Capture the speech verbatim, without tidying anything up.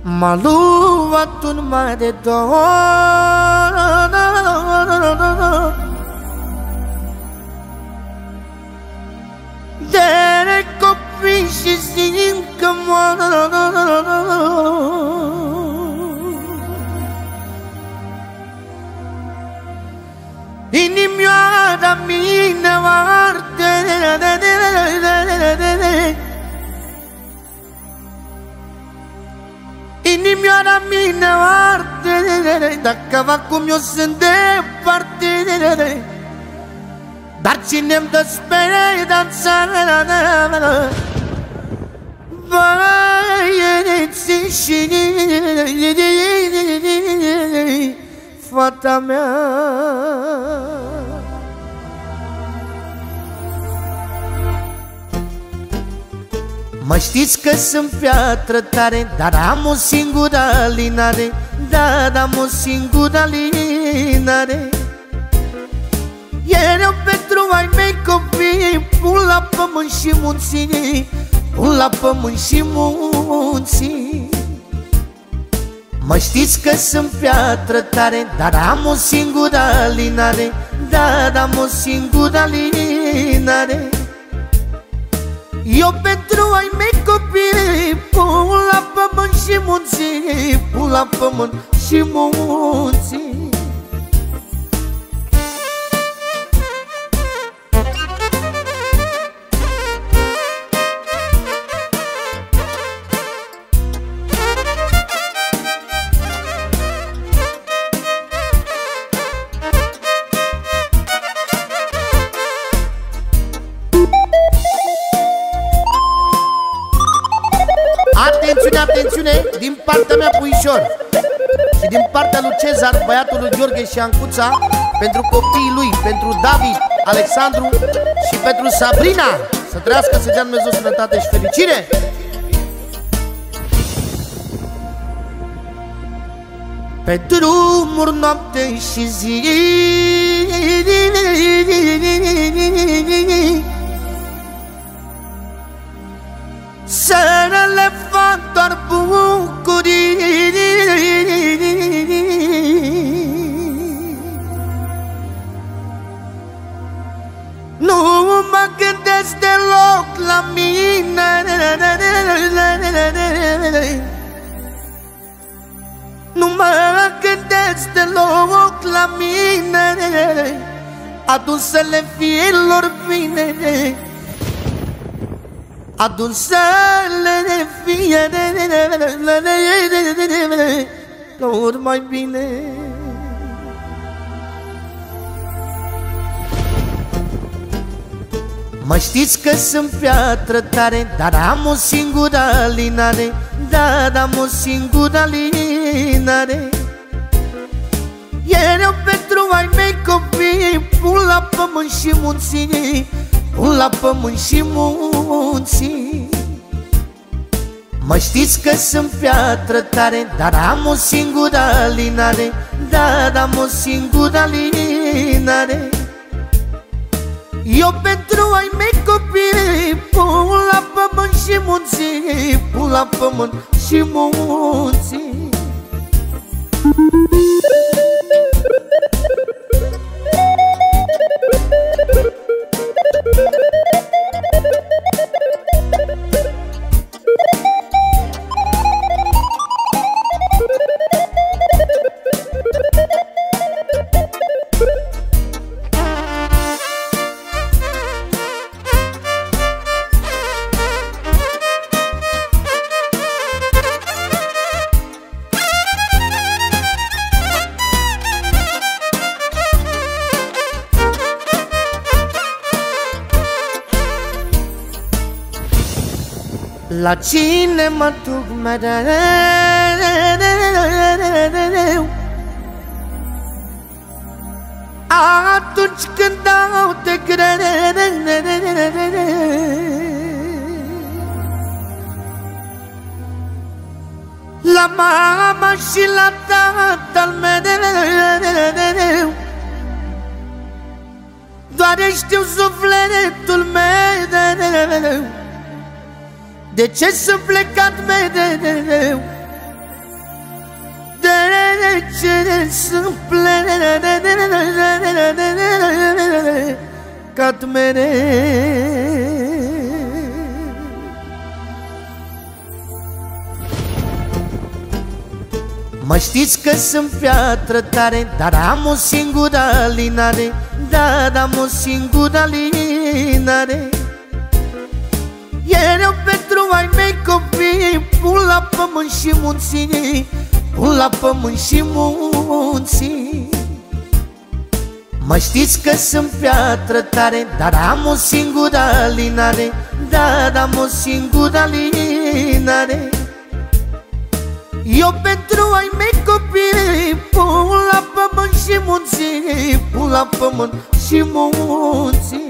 M-a luat un mare dor de copii și simt că moar. Inimioara mine arde, inimioara mine arde, dacă acum eu sunt departe. Dar cine-mi dă speranța, băieții și fata mea. Mă știți că sunt piatră tare, dar am o singură alinare, dar am o singură alinare. Iar eu pentru ai mei copii pun la pământ și munții, pun la pământ și munții. Mă știți că sunt piatră tare, dar am o singură alinare, dar am o singură alinare. Eu pentru ai mei copii pun la pământ și munții, pun la pământ și munții. Atențiune, atențiune, din partea mea Puișor și din partea lui Cezar, băiatul lui Gheorghe și Ancuța, pentru copiii lui, pentru David, Alexandru și pentru Sabrina. Să trăiască, să dea Dumnezeu sănătate și fericire! Pe drumuri noapte și zi, să le fac doar bucurii. Nu mă gândesc deloc la mine, nu mă gândesc deloc la mine, adusele fiilor bine, adusele fie lor mai bine. Mă știți că sunt piatră tare, dar am o singură alinare, dar am o singură alinare. Iar eu pentru ai mei copii pun la pământ și munții, pun la pământ și munții. Mă știți că sunt piatră tare, dar am o singură alinare, dar am o singură alinare. Eu pentru ai mei copii pun la pământ și munții, pun la pământ și munții. La cine mă duc mereu, atunci când dau de greu, la mama și la tatăl meu, doar știu sufletul meu. De ce sunt plecat mereu? ce sunt plecat mereu. Mă știți că sunt piatră tare, dar am o singură alinare, dar am o singură alinare. E rău pentru ai mei copii, pun la pământ și munții, pun la pământ și munții. Mă știți că sunt piatră tare, dar am o singură alinare, dar am o singură alinare. Eu pentru ai mei copii pun la pământ și munții, pun la pământ și munții.